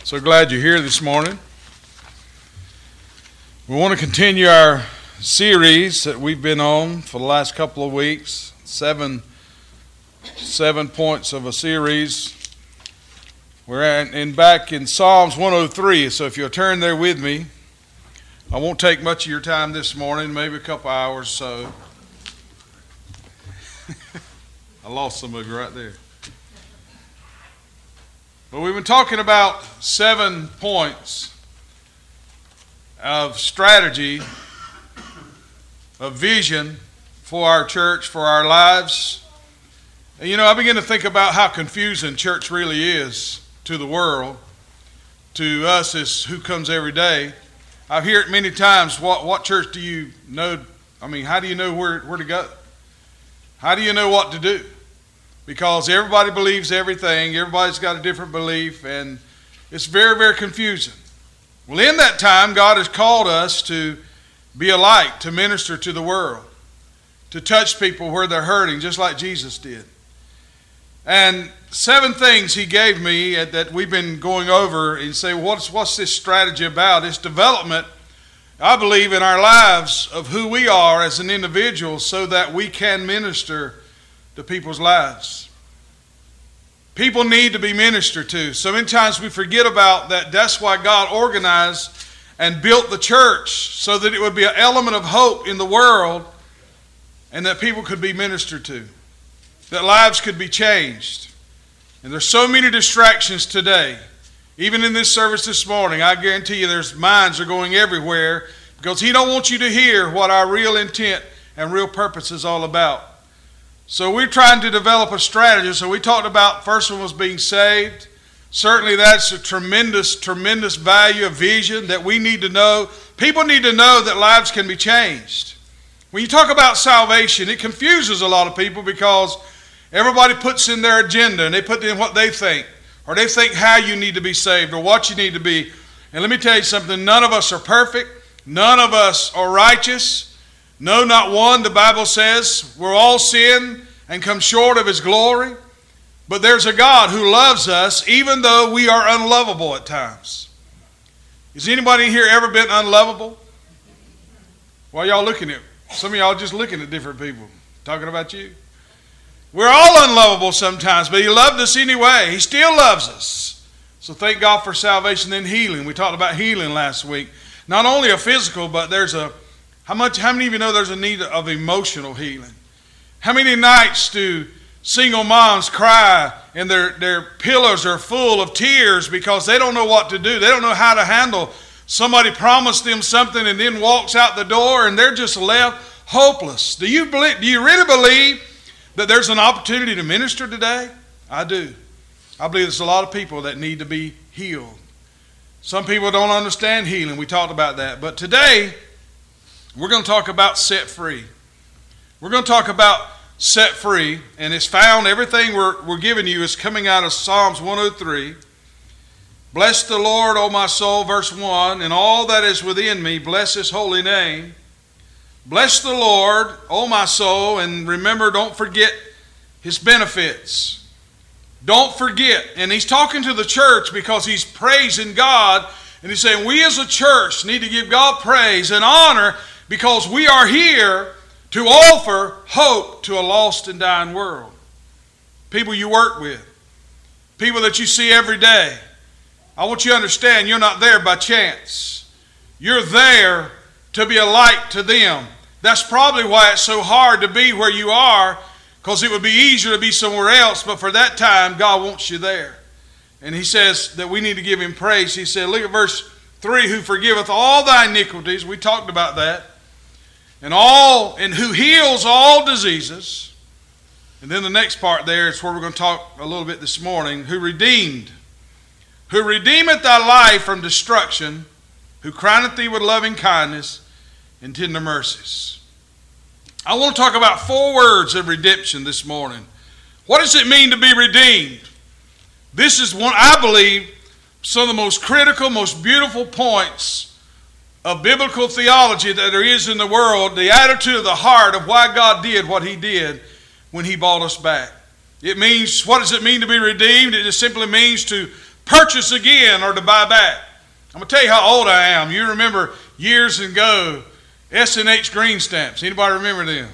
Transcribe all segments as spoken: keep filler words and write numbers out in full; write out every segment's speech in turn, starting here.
So glad you're here this morning. We want to continue our series that we've been on for the last couple of weeks. Seven, seven points of a series. We're in, in back in Psalms one oh three, so if you'll turn there with me. I won't take much of your time this morning, maybe a couple hours, so. I lost some of you right there. But we've been talking about seven points of strategy, of vision for our church, for our lives. And you know, I begin to think about how confusing church really is to the world, to us as who comes every day. I hear it many times, what, what church do you know? I mean, how do you know where, where to go? How do you know what to do? Because everybody believes everything, everybody's got a different belief, and it's very, very confusing. Well, in that time, God has called us to be a light, to minister to the world, to touch people where they're hurting, just like Jesus did. And seven things He gave me that we've been going over, and say, what's, what's this strategy about? It's development, I believe, in our lives of who we are as an individual so that we can minister to people's lives. People need to be ministered to. So many times we forget about that. That's why God organized and built the church, so that it would be an element of hope in the world and that people could be ministered to, that lives could be changed. And there's so many distractions today. Even in this service this morning, I guarantee you there's minds are going everywhere because He don't want you to hear what our real intent and real purpose is all about. So we're trying to develop a strategy. So we talked about, first one was being saved. Certainly that's a tremendous, tremendous value of vision that we need to know. People need to know that lives can be changed. When you talk about salvation, it confuses a lot of people because everybody puts in their agenda and they put in what they think, or they think how you need to be saved or what you need to be. And let me tell you something, none of us are perfect. None of us are righteous. No, not one. The Bible says we're all sin and come short of His glory. But there's a God who loves us even though we are unlovable at times. Has anybody here ever been unlovable? Why y'all looking at, some of y'all just looking at different people, talking about you. We're all unlovable sometimes, but He loved us anyway. He still loves us. So thank God for salvation and healing. We talked about healing last week. Not only a physical, but there's a How much? How many of you know there's a need of emotional healing? How many nights do single moms cry and their, their pillows are full of tears because they don't know what to do? They don't know how to handle somebody promised them something and then walks out the door and they're just left hopeless. Do you believe, do you really believe that there's an opportunity to minister today? I do. I believe there's a lot of people that need to be healed. Some people don't understand healing. We talked about that. But today, we're going to talk about set free. We're going to talk about set free, and it's found, everything we're, we're giving you is coming out of Psalms one oh three. Bless the Lord, O my soul, verse one, and all that is within me, bless His holy name. Bless the Lord, O my soul, and remember, don't forget His benefits. Don't forget. And He's talking to the church because He's praising God, and He's saying we as a church need to give God praise and honor because we are here to offer hope to a lost and dying world. People you work with, people that you see every day. I want you to understand you're not there by chance. You're there to be a light to them. That's probably why it's so hard to be where you are, because it would be easier to be somewhere else, but for that time, God wants you there. And He says that we need to give Him praise. He said, look at verse three, who forgiveth all thy iniquities. We talked about that. And all, and who heals all diseases. And then the next part there is where we're going to talk a little bit this morning. Who redeemed. Who redeemeth thy life from destruction. Who crowneth thee with loving kindness and tender mercies. I want to talk about four words of redemption this morning. What does it mean to be redeemed? This is one, I believe, some of the most critical, most beautiful points of biblical theology that there is in the world, the attitude of the heart of why God did what He did when He bought us back. It means, what does it mean to be redeemed? It just simply means to purchase again or to buy back. I'm going to tell you how old I am. You remember years ago, S and H green stamps. Anybody remember them?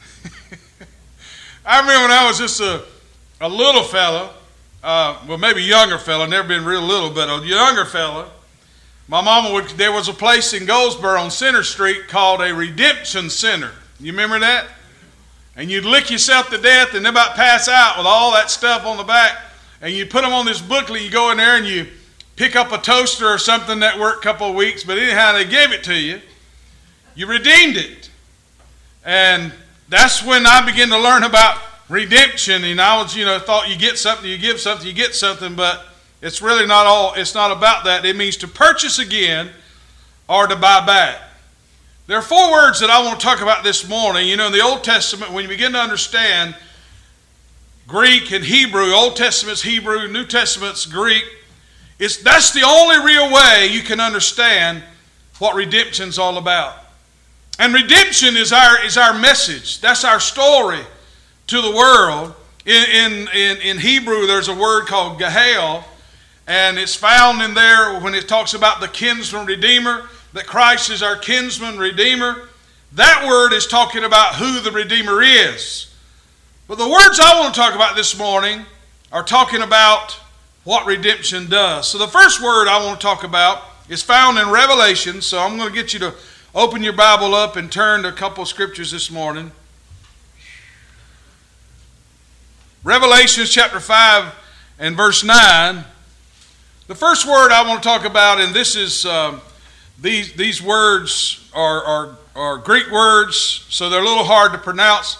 I remember when I was just a, a little fella, uh, well, maybe younger fella, never been real little, but a younger fella. My mama would, there was a place in Goldsboro on Center Street called a Redemption Center. You remember that? And you'd lick yourself to death and then about pass out with all that stuff on the back. And you put them on this booklet, you go in there and you pick up a toaster or something that worked a couple of weeks, but anyhow, they gave it to you. You redeemed it. And that's when I began to learn about redemption. And I was, you know, thought you get something, you give something, you get something, but it's really not all, it's not about that. It means to purchase again or to buy back. There are four words that I want to talk about this morning. You know, in the Old Testament, when you begin to understand Greek and Hebrew, Old Testament's Hebrew, New Testament's Greek, it's, that's the only real way you can understand what redemption's all about. And redemption is our, is our message. That's our story to the world. In, in, in, in Hebrew, there's a word called Gahel, and it's found in there when it talks about the kinsman redeemer, that Christ is our kinsman redeemer. That word is talking about who the Redeemer is. But the words I want to talk about this morning are talking about what redemption does. So the first word I want to talk about is found in Revelation. So I'm going to get you to open your Bible up and turn to a couple of scriptures this morning. Revelation chapter five and verse nine. The first word I want to talk about, and this is... Um, These, these words are, are, are Greek words, so they're a little hard to pronounce.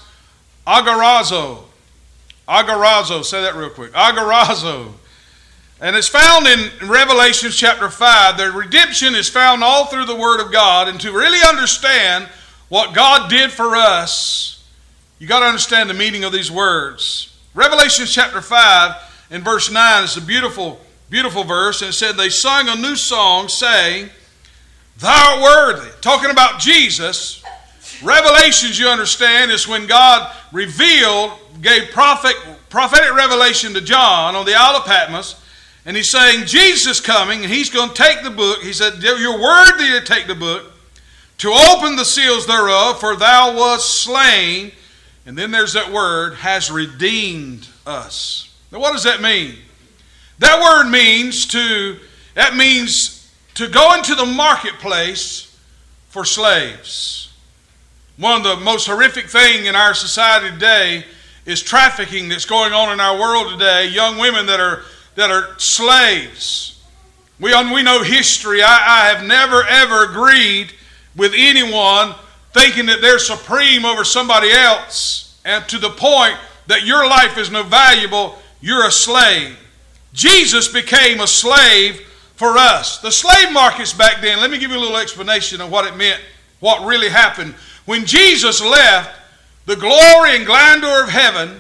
Agorazo. Agorazo. Say that real quick. Agorazo. And it's found in Revelation chapter five. The redemption is found all through the Word of God. And to really understand what God did for us, you got to understand the meaning of these words. Revelation chapter five and verse nine is a beautiful, beautiful verse. And it said, they sung a new song saying, Thou art worthy. Talking about Jesus. Revelations, you understand, is when God revealed, gave prophet, prophetic revelation to John on the Isle of Patmos. And he's saying, Jesus is coming, and he's going to take the book. He said, you're worthy to take the book, to open the seals thereof, for thou wast slain. And then there's that word, has redeemed us. Now what does that mean? That word means to, that means... to go into the marketplace for slaves. One of the most horrific things in our society today is trafficking that's going on in our world today. Young women that are that are slaves. We, we know history. I, I have never ever agreed with anyone thinking that they're supreme over somebody else, and to the point that your life is no valuable, you're a slave. Jesus became a slave for us. The slave markets back then, let me give you a little explanation of what it meant, what really happened. When Jesus left the glory and grandeur of heaven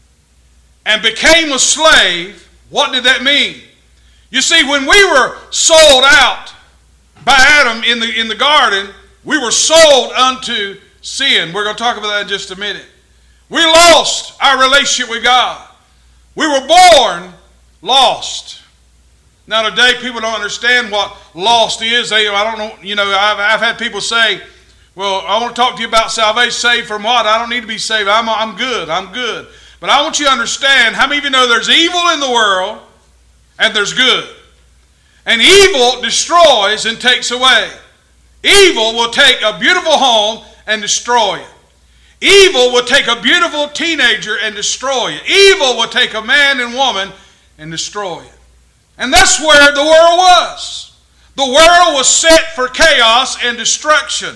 and became a slave, what did that mean? You see, when we were sold out by Adam in the, in the garden, we were sold unto sin. We're going to talk about that in just a minute. We lost our relationship with God. We were born lost. Now today people don't understand what lost is. They, I don't know, you know, I've, I've had people say, well, I want to talk to you about salvation. Saved from what? I don't need to be saved. I'm, I'm good. I'm good. But I want you to understand, how many of you know there's evil in the world and there's good? And evil destroys and takes away. Evil will take a beautiful home and destroy it. Evil will take a beautiful teenager and destroy it. Evil will take a man and woman and destroy it. And that's where the world was. The world was set for chaos and destruction.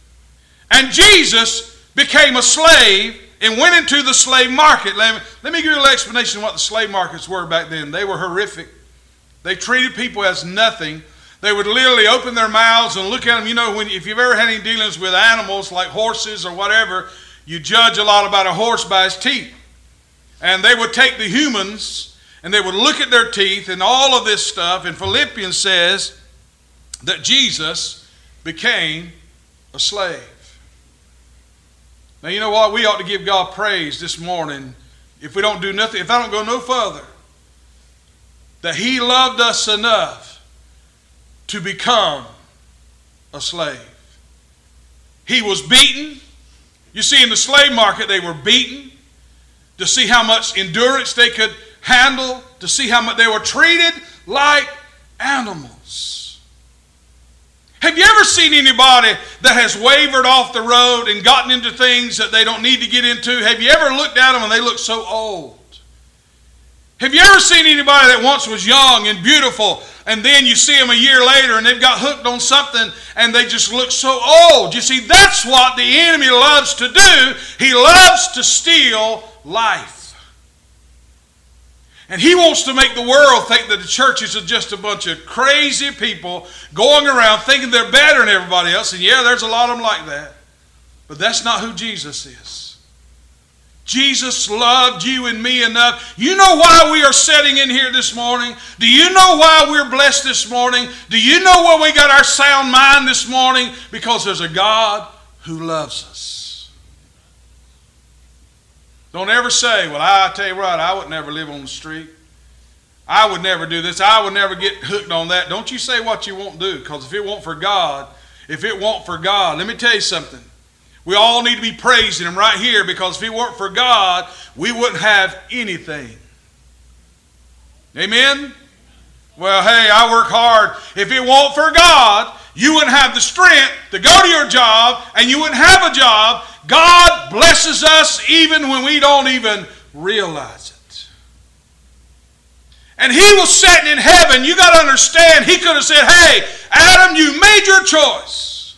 And Jesus became a slave and went into the slave market. Let me, let me give you a little explanation of what the slave markets were back then. They were horrific. They treated people as nothing. They would literally open their mouths and look at them. You know, when, if you've ever had any dealings with animals like horses or whatever, you judge a lot about a horse by his teeth. And they would take the humans and they would look at their teeth and all of this stuff. And Philippians says that Jesus became a slave. Now, you know what? We ought to give God praise this morning if we don't do nothing, if I don't go no further, that he loved us enough to become a slave. He was beaten. You see, in the slave market, they were beaten to see how much endurance they could handle, to see how much they were treated like animals. Have you ever seen anybody that has wavered off the road and gotten into things that they don't need to get into? Have you ever looked at them and they look so old? Have you ever seen anybody that once was young and beautiful, and then you see them a year later and they've got hooked on something and they just look so old? You see, that's what the enemy loves to do. He loves to steal life. And he wants to make the world think that the churches are just a bunch of crazy people going around thinking they're better than everybody else. And yeah, there's a lot of them like that. But that's not who Jesus is. Jesus loved you and me enough. You know why we are sitting in here this morning? Do you know why we're blessed this morning? Do you know why we got our sound mind this morning? Because there's a God who loves us. Don't ever say, well, I tell you what, I would never live on the street. I would never do this. I would never get hooked on that. Don't you say what you won't do, because if it weren't for God, if it weren't for God, let me tell you something. We all need to be praising Him right here, because if it weren't for God, we wouldn't have anything. Amen? Well, hey, I work hard. If it weren't for God, you wouldn't have the strength to go to your job, and you wouldn't have a job. God blesses us even when we don't even realize it. And He was sitting in heaven. You got to understand, He could have said, hey, Adam, you made your choice.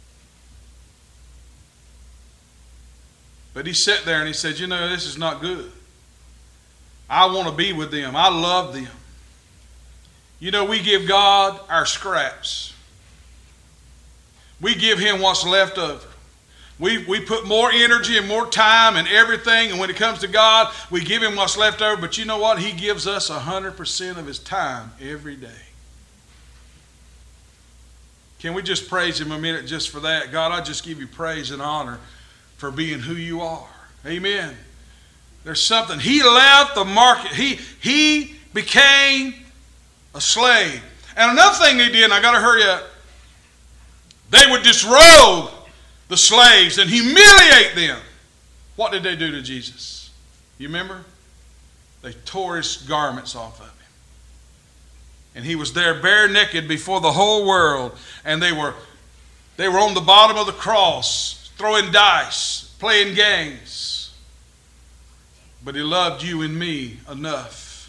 But He sat there and He said, you know, this is not good. I want to be with them. I love them. You know, we give God our scraps. We give Him what's left over. We, we put more energy and more time and everything, and when it comes to God, we give Him what's left over. But you know what? He gives us one hundred percent of His time every day. Can we just praise Him a minute just for that? God, I just give You praise and honor for being who You are. Amen. There's something. He left the market. He, he became a slave. And another thing they did, and I got to hurry up, they would disrobe the slaves and humiliate them. What did they do to Jesus? You remember? They tore His garments off of Him. And He was there bare naked before the whole world. And they were, they were on the bottom of the cross, throwing dice, playing games. But He loved you and me enough.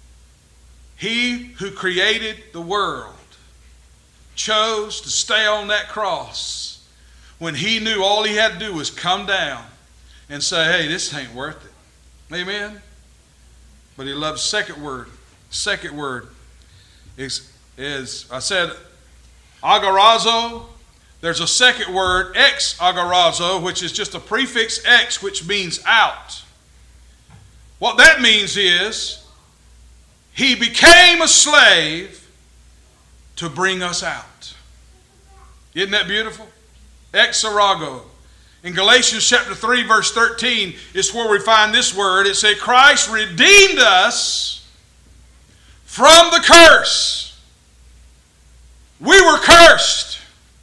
He who created the world chose to stay on that cross when He knew all He had to do was come down and say, hey, this ain't worth it. Amen? But He loved. Second word. Second word is, is I said, agorazo. There's a second word, ex agorazo, which is just a prefix ex, which means out. What that means is, He became a slave to bring us out. Isn't that beautiful? Exarago. In Galatians chapter three, verse thirteen, is where we find this word. It says, Christ redeemed us from the curse. We were cursed.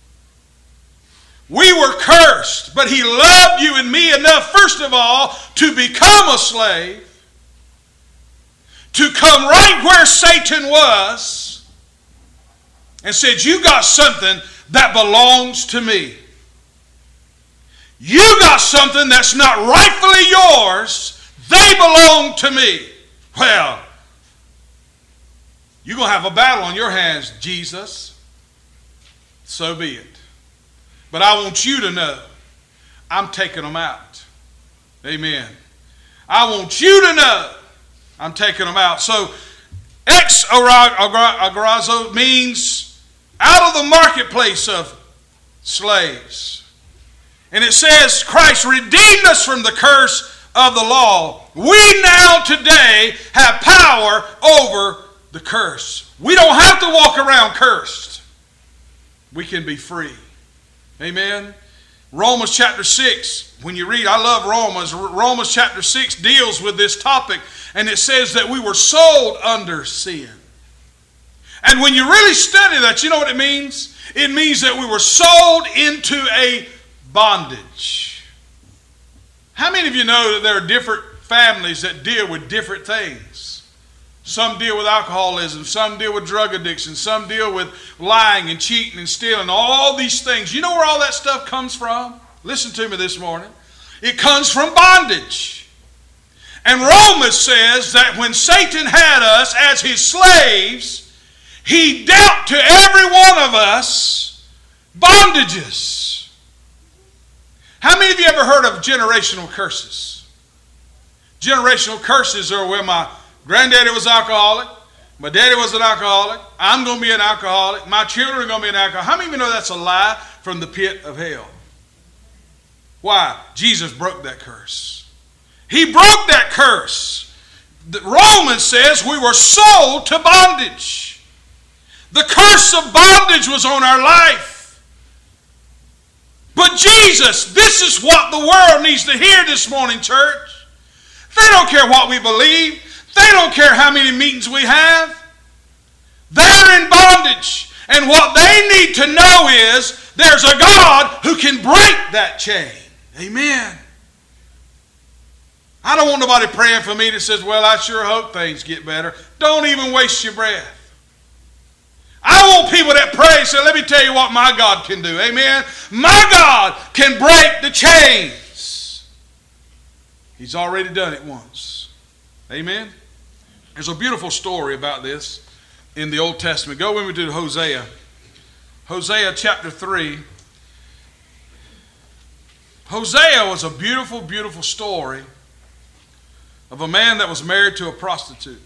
We were cursed. But He loved you and me enough, first of all, to become a slave, to come right where Satan was, and said, you got something that belongs to me. You got something that's not rightfully yours. They belong to me. Well, you're going to have a battle on your hands, Jesus. So be it. But I want you to know, I'm taking them out. Amen. I want you to know, I'm taking them out. So, ex agorazo means out of the marketplace of slaves. And it says, Christ redeemed us from the curse of the law. We now today have power over the curse. We don't have to walk around cursed. We can be free. Amen. Romans chapter six, when you read, I love Romans, Romans chapter six deals with this topic, and it says that we were sold under sin. And when you really study that, you know what it means? It means that we were sold into a bondage. How many of you know that there are different families that deal with different things? Some deal with alcoholism, some deal with drug addiction, some deal with lying and cheating and stealing, all these things. You know where all that stuff comes from? Listen to me this morning. It comes from bondage. And Romans says that when Satan had us as his slaves, he dealt to every one of us bondages. How many of you ever heard of generational curses? Generational curses are where my granddaddy was alcoholic, my daddy was an alcoholic, I'm going to be an alcoholic, my children are going to be an alcoholic. How many of you know that's a lie from the pit of hell? Why? Jesus broke that curse. He broke that curse. The Romans says we were sold to bondage. The curse of bondage was on our life. But Jesus, this is what the world needs to hear this morning, church. They don't care what we believe. They don't care how many meetings we have. They're in bondage. And what they need to know is there's a God who can break that chain. Amen. I don't want nobody praying for me that says, well, I sure hope things get better. Don't even waste your breath. I want people that pray and say, let me tell you what my God can do. Amen. My God can break the chains. He's already done it once. Amen. There's a beautiful story about this in the Old Testament. Go with me to Hosea. Hosea chapter three. Hosea was a beautiful, beautiful story of a man that was married to a prostitute.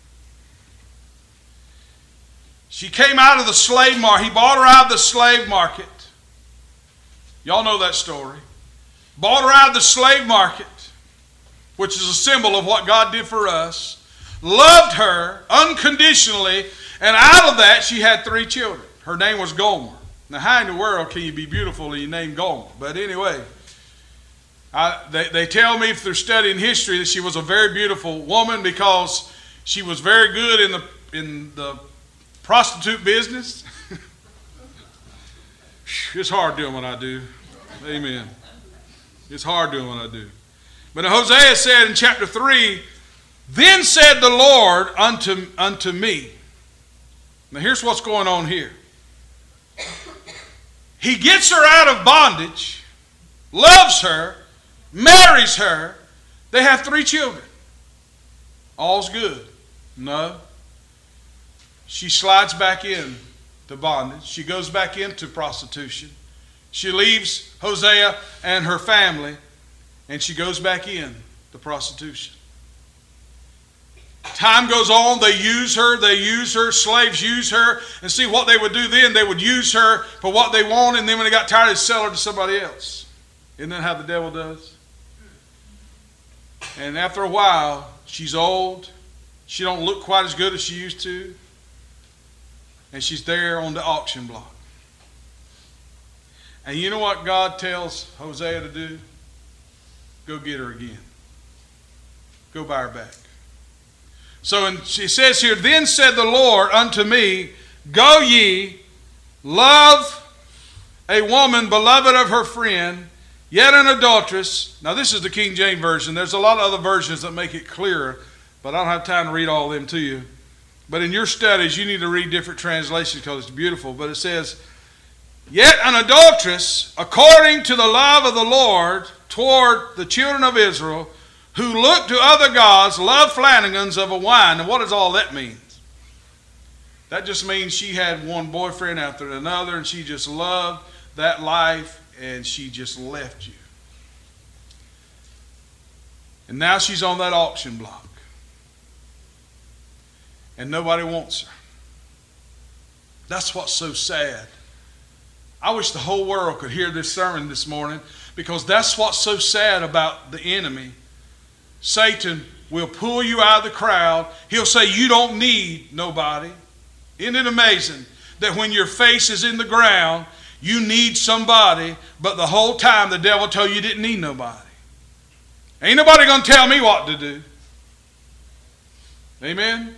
She came out of the slave market. He bought her out of the slave market. Y'all know that story. Bought her out of the slave market, which is a symbol of what God did for us. Loved her unconditionally, and out of that she had three children. Her name was Gomer. Now, how in the world can you be beautiful and you name Gomer? But anyway, I, they, they tell me through studying history that she was a very beautiful woman because she was very good in the in the prostitute business. It's hard doing what I do. Amen. It's hard doing what I do. But Hosea said in chapter three, then said the Lord unto, unto me. Now here's what's going on here. He gets her out of bondage, loves her, marries her. They have three children. All's good. No. She slides back in to bondage. She goes back into prostitution. She leaves Hosea and her family, and she goes back in to prostitution. Time goes on. They use her. They use her. Slaves use her. And see what they would do then. They would use her for what they wanted, and then when they got tired, they'd sell her to somebody else. Isn't that how the devil does? And after a while, she's old. She don't look quite as good as she used to. And she's there on the auction block. And you know what God tells Hosea to do? Go get her again. Go buy her back. So and she says here, then said the Lord unto me, go ye, love a woman beloved of her friend, yet an adulteress. Now this is the King James Version. There's a lot of other versions that make it clearer, but I don't have time to read all of them to you. But in your studies, you need to read different translations because it's beautiful. But it says, yet an adulteress, according to the love of the Lord toward the children of Israel, who look to other gods, love flanagans of a wine. And what does all that mean? That just means she had one boyfriend after another, and she just loved that life, and she just left you. And now she's on that auction block. And nobody wants her. That's what's so sad. I wish the whole world could hear this sermon this morning, because that's what's so sad about the enemy. Satan will pull you out of the crowd. He'll say you don't need nobody. Isn't it amazing that when your face is in the ground, you need somebody, but the whole time the devil told you you didn't need nobody. Ain't nobody going to tell me what to do. Amen?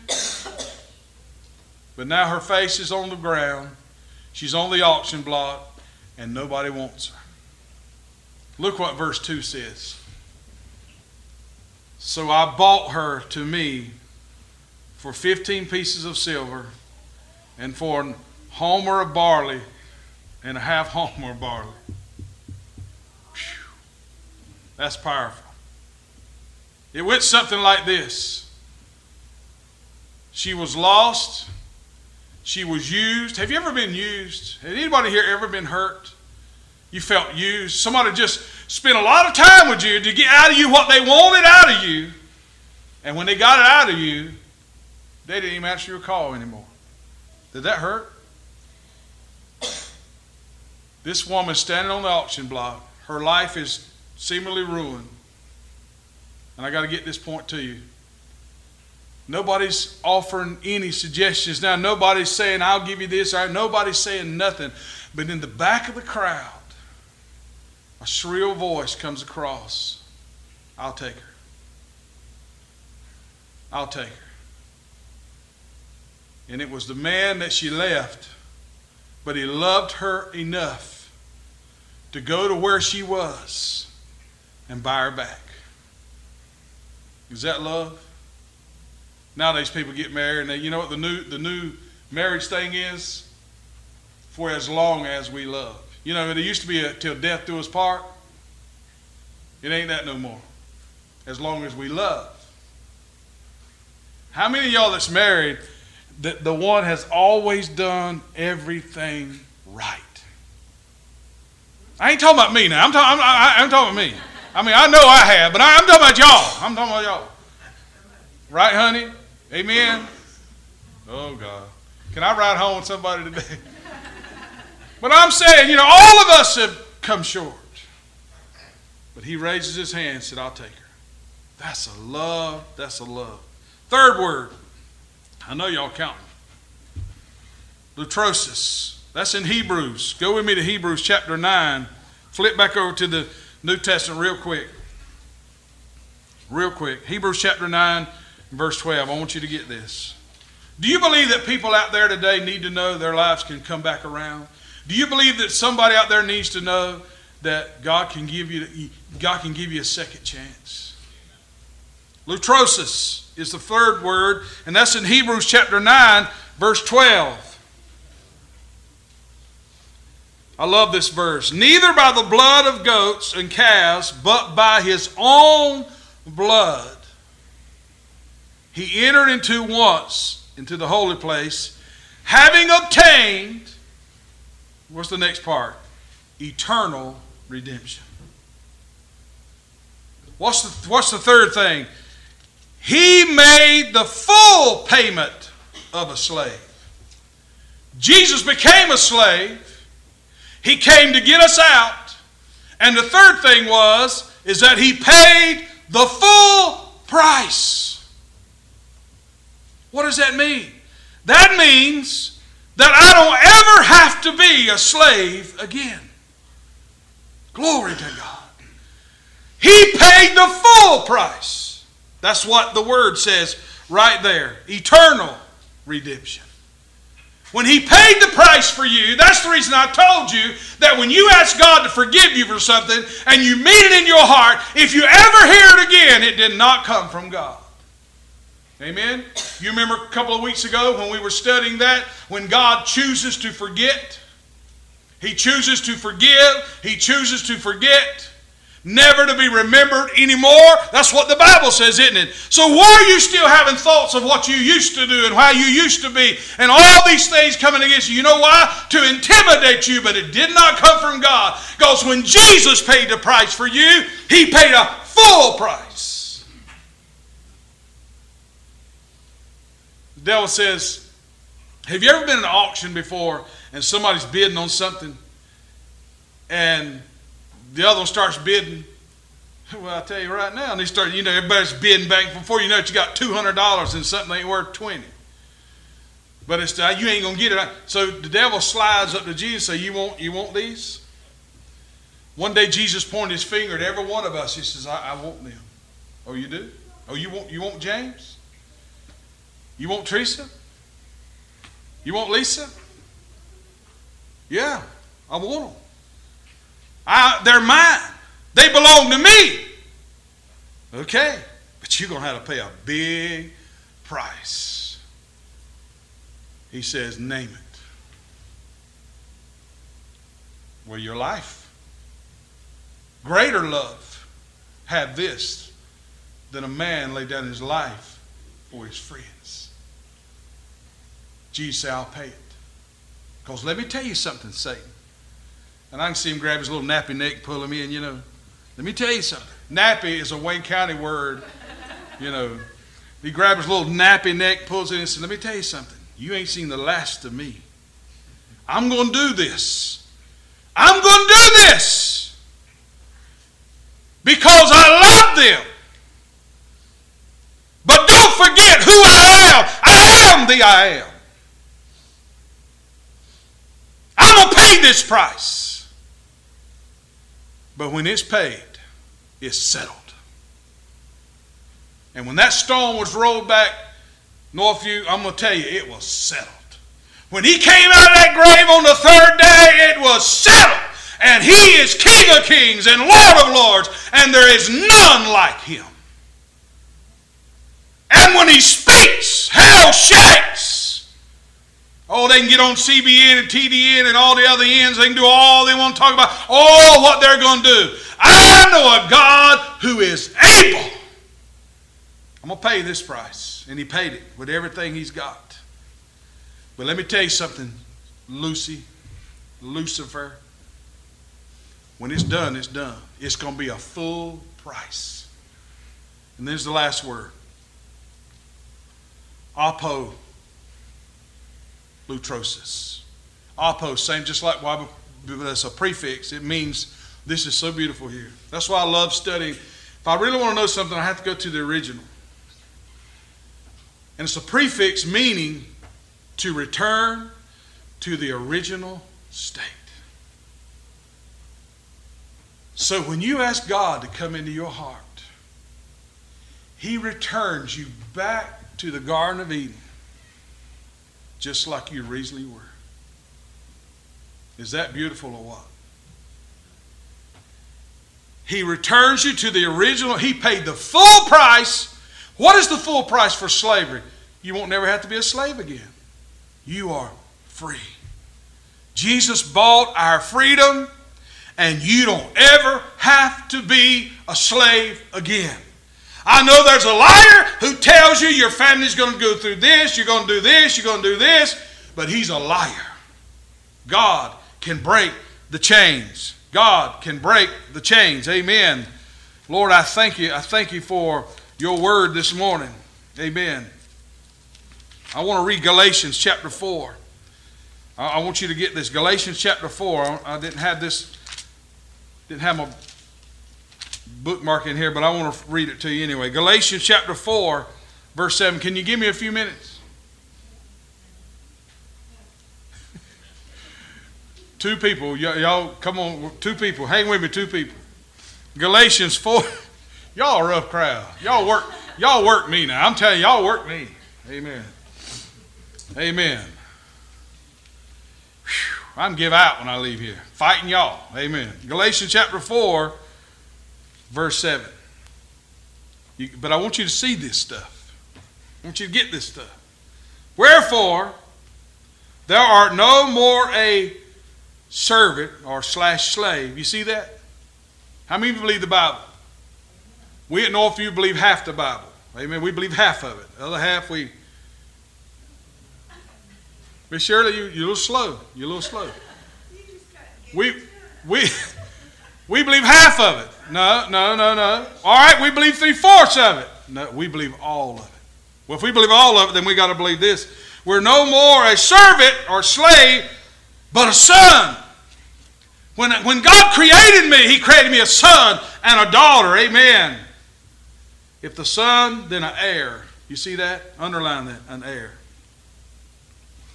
But now her face is on the ground. She's on the auction block, and nobody wants her. Look what verse two says. So I bought her to me for fifteen pieces of silver, and for an homer of barley, and a half homer of barley. Whew. That's powerful. It went something like this. She was lost. She was used. Have you ever been used? Has anybody here ever been hurt? You felt used. Somebody just spent a lot of time with you to get out of you what they wanted out of you. And when they got it out of you, they didn't even answer your call anymore. Did that hurt? This woman standing on the auction block, her life is seemingly ruined. And I got to get this point to you. Nobody's offering any suggestions. Now, nobody's saying, I'll give you this. Or nobody's saying nothing. But in the back of the crowd, a shrill voice comes across. I'll take her. I'll take her. And it was the man that she left, but he loved her enough to go to where she was and buy her back. Is that love? Nowadays people get married and they, you know what the new the new marriage thing is? For as long as we love. You know, it used to be a, till death do us part. It ain't that no more. As long as we love. How many of y'all that's married, the, the one has always done everything right? I ain't talking about me now. I'm, talking, I'm, I'm talking about me. I mean, I know I have, but I, I'm talking about y'all. I'm talking about y'all. Right, honey? Amen? Oh, God. Can I ride home with somebody today? But I'm saying, you know, all of us have come short. But he raises his hand and said, I'll take her. That's a love. That's a love. Third word. I know y'all counting. Lutrosis. That's in Hebrews. Go with me to Hebrews chapter nine. Flip back over to the New Testament real quick. Real quick. Hebrews chapter nine, verse twelve. I want you to get this. Do you believe that people out there today need to know their lives can come back around? Do you believe that somebody out there needs to know that God can give you, God can give you a second chance? Lutrosis is the third word, and that's in Hebrews chapter nine, verse twelve. I love this verse. Neither by the blood of goats and calves, but by his own blood, he entered into once into the holy place, having obtained, what's the next part? Eternal redemption. What's the, what's the third thing? He made the full payment of a slave. Jesus became a slave. He came to get us out. And the third thing was, is that he paid the full price. What does that mean? That means that I don't ever have to be a slave again. Glory to God. He paid the full price. That's what the word says right there. Eternal redemption. When he paid the price for you, that's the reason I told you that when you ask God to forgive you for something and you mean it in your heart, if you ever hear it again, it did not come from God. Amen? You remember a couple of weeks ago when we were studying that, when God chooses to forget, he chooses to forgive, he chooses to forget, never to be remembered anymore. That's what the Bible says, isn't it? So why are you still having thoughts of what you used to do and how you used to be and all these things coming against you? You know why? To intimidate you, but it did not come from God. Because when Jesus paid the price for you, he paid a full price. The devil says, have you ever been in an auction before and somebody's bidding on something and the other one starts bidding? Well, I'll tell you right now, and they start, you know, everybody's bidding back. Before you know it, you got two hundred dollars in something that ain't worth twenty. But it's uh, you ain't gonna get it. So the devil slides up to Jesus and say, you want, you want these? One day Jesus pointed his finger at every one of us. He says, I, I want them. Oh, you do? Oh, you want, you want James? You want Teresa? You want Lisa? Yeah, I want them. I, they're mine. They belong to me. Okay, but you're going to have to pay a big price. He says, name it. Well, your life. Greater love had this than a man lay down his life for his friends. Jesus said, I'll pay it. Because let me tell you something, Satan. And I can see him grab his little nappy neck and pull him in, you know. Let me tell you something. Nappy is a Wayne County word, you know. He grabs his little nappy neck, pulls it in and says, let me tell you something. You ain't seen the last of me. I'm going to do this. I'm going to do this. Because I love them. But don't forget who I am. I am the I am. I'm going to pay this price. But when it's paid, it's settled. And when that stone was rolled back, Northview, I'm going to tell you, it was settled. When he came out of that grave on the third day, it was settled. And he is King of kings and Lord of lords, and there is none like him. And when he speaks, hell shakes. Oh, they can get on C B N and T D N and all the other ends. They can do all they want to talk about. Oh, what they're going to do. I know a God who is able. I'm going to pay this price. And he paid it with everything he's got. But let me tell you something, Lucy, Lucifer. When it's done, it's done. It's going to be a full price. And there's the last word. Apo lutrosis. Apo, same just like why that's a prefix. It means this is so beautiful here. That's why I love studying. If I really want to know something, I have to go to the original. And it's a prefix meaning to return to the original state. So when you ask God to come into your heart, he returns you back to the Garden of Eden, just like you originally were. Is that beautiful or what? He returns you to the original. He paid the full price. What is the full price for slavery? You won't never have to be a slave again. You are free. Jesus bought our freedom, and you don't ever have to be a slave again. I know there's a liar who tells you your family's going to go through this, you're going to do this, you're going to do this, but he's a liar. God can break the chains. God can break the chains. Amen. Lord, I thank you. I thank you for your word this morning. Amen. I want to read Galatians chapter four. I want you to get this. Galatians chapter four. I didn't have this, didn't have my bookmark in here, but I want to read it to you anyway. Galatians chapter four, verse seven. Can you give me a few minutes? Two people. Y- y'all, come on. Two people. Hang with me, two people. Galatians four. Y'all a rough crowd. Y'all work, y'all work me now. I'm telling you, y'all work me. Amen. Amen. Whew, I can give out when I leave here. Fighting y'all. Amen. Galatians chapter four, verse seven. You, but I want you to see this stuff. I want you to get this stuff. Wherefore, thou art no more a servant or slash slave. You see that? How many of you believe the Bible? We at Northview believe half the Bible. Amen. We believe half of it. The other half we... Miss Shirley, you, you're a little slow. You're a little slow. We, we, we believe half of it. No, no, no, no. All right, we believe three-fourths of it. No, we believe all of it. Well, if we believe all of it, then we got to believe this. We're no more a servant or slave, but a son. When, when God created me, he created me a son and a daughter. Amen. If the son, then an heir. You see that? Underline that, an heir.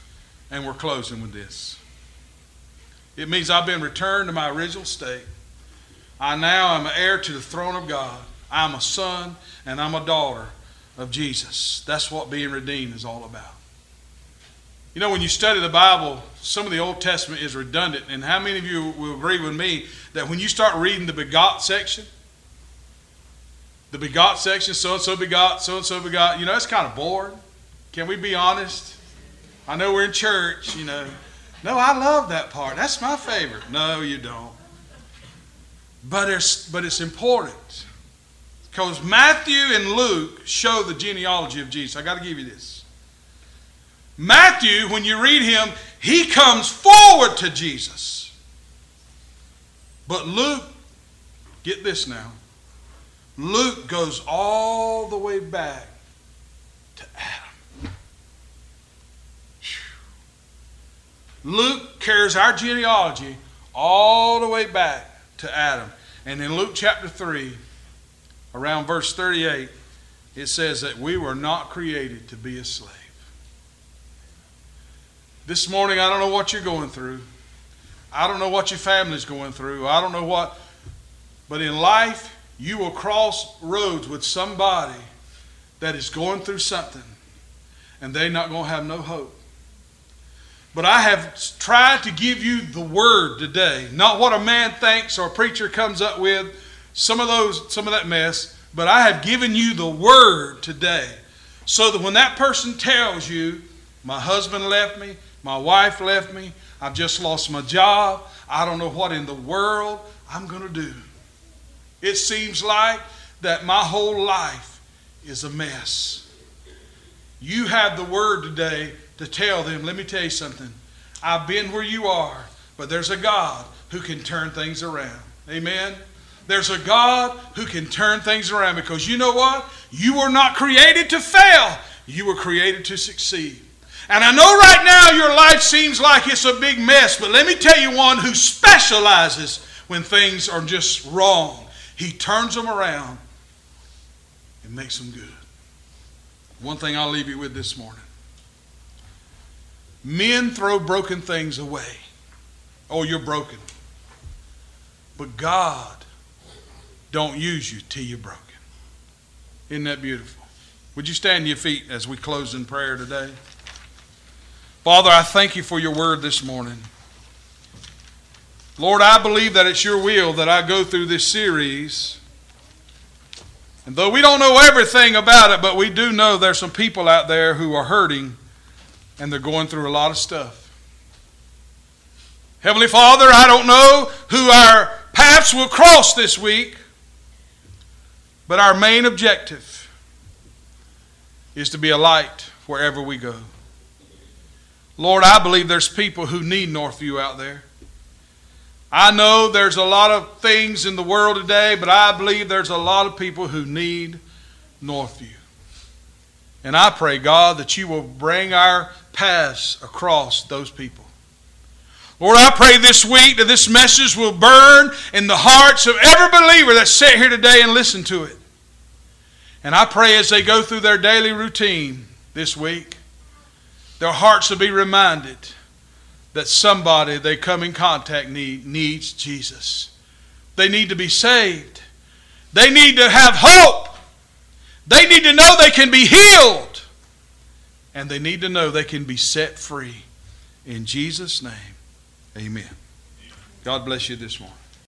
And we're closing with this. It means I've been returned to my original state. I now am an heir to the throne of God. I'm a son and I'm a daughter of Jesus. That's what being redeemed is all about. You know, when you study the Bible, some of the Old Testament is redundant. And how many of you will agree with me that when you start reading the begot section, the begot section, so-and-so begot, so-and-so begot, you know, it's kind of boring. Can we be honest? I know we're in church, you know. No, I love that part. That's my favorite. No, you don't. But it's, but it's important. Because Matthew and Luke show the genealogy of Jesus. I got to give you this. Matthew, when you read him, he comes forward to Jesus. But Luke, get this now, Luke goes all the way back to Adam. Luke carries our genealogy all the way back to Adam. And in Luke chapter three, around verse thirty-eight, it says that we were not created to be a slave. This morning, I don't know what you're going through. I don't know what your family's going through. I don't know what. But in life, you will cross roads with somebody that is going through something, and they're not going to have no hope. But I have tried to give you the word today, not what a man thinks or a preacher comes up with, some of those, some of that mess, but I have given you the word today, so that when that person tells you, my husband left me, my wife left me, I've just lost my job, I don't know what in the world I'm going to do. It seems like that my whole life is a mess. You have the word today to tell them, let me tell you something. I've been where you are, but there's a God who can turn things around. Amen? There's a God who can turn things around, because you know what? You were not created to fail. You were created to succeed. And I know right now your life seems like it's a big mess, but let me tell you one who specializes when things are just wrong. He turns them around and makes them good. One thing I'll leave you with this morning. Men throw broken things away. Oh, you're broken. But God don't use you till you're broken. Isn't that beautiful? Would you stand to your feet as we close in prayer today? Father, I thank you for your word this morning. Lord, I believe that it's your will that I go through this series. And though we don't know everything about it, but we do know there's some people out there who are hurting and they're going through a lot of stuff. Heavenly Father, I don't know who our paths will cross this week, but our main objective is to be a light wherever we go. Lord, I believe there's people who need Northview out there. I know there's a lot of things in the world today, but I believe there's a lot of people who need Northview. And I pray, God, that you will bring our paths across those people. Lord, I pray this week that this message will burn in the hearts of every believer that sat here today and listened to it. And I pray as they go through their daily routine this week, their hearts will be reminded that somebody they come in contact need needs Jesus. They need to be saved. They need to have hope. They need to know they can be healed. And they need to know they can be set free. In Jesus' name, amen. God bless you this morning.